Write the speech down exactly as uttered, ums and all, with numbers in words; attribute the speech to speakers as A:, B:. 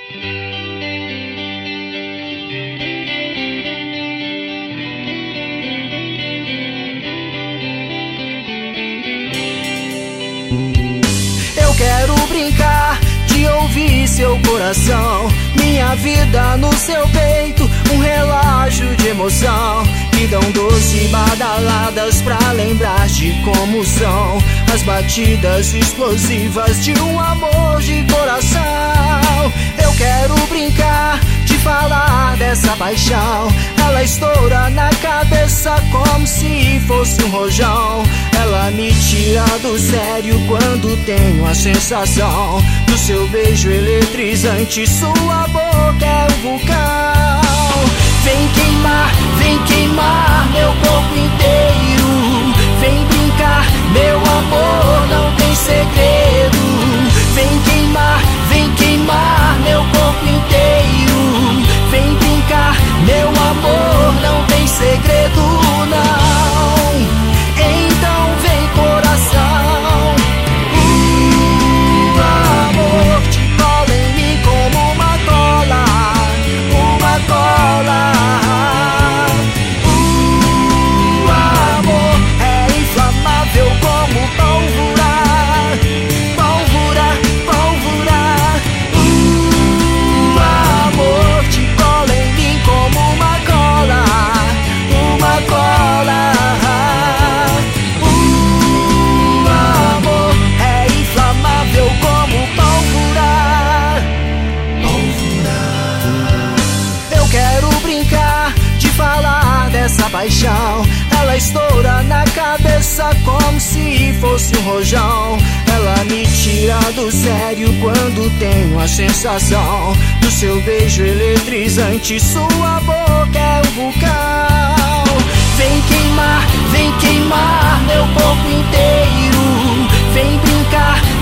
A: Eu quero brincar de ouvir seu coração, minha vida no seu peito, um relógio de emoção que dão doce badaladas pra lembrar de como são as batidas explosivas de um amor de coração. Eu quero brincar de falar dessa paixão, ela estoura na cabeça como se fosse um rojão. Ela me tira do sério quando tenho a sensação do seu beijo eletrizante, sua boca é um vulcão. Vem queimar, vem queimar meu corpo inteiro, vem brincar, meu amor, não tem segredo. Vem queimar, vem queimar meu corpo inteiro, vem brincar, meu amor, não tem segredo não. Então vem coração, uh, amor, te cola em mim como uma cola, uma cola. Uh, amor, é inflamável como pólvora, pólvora, pólvora. Uh, amor, te cola em mim como uma cola, uma cola. Uh, amor, é inflamável como pólvora, pólvora. Eu quero brincar de falar dessa paixão, ela estoura na cabeça como se fosse um rojão. Ela me tira do sério quando tenho a sensação do seu beijo eletrizante, sua boca é um vulcão. Vem queimar, vem queimar meu corpo inteiro, vem brincar,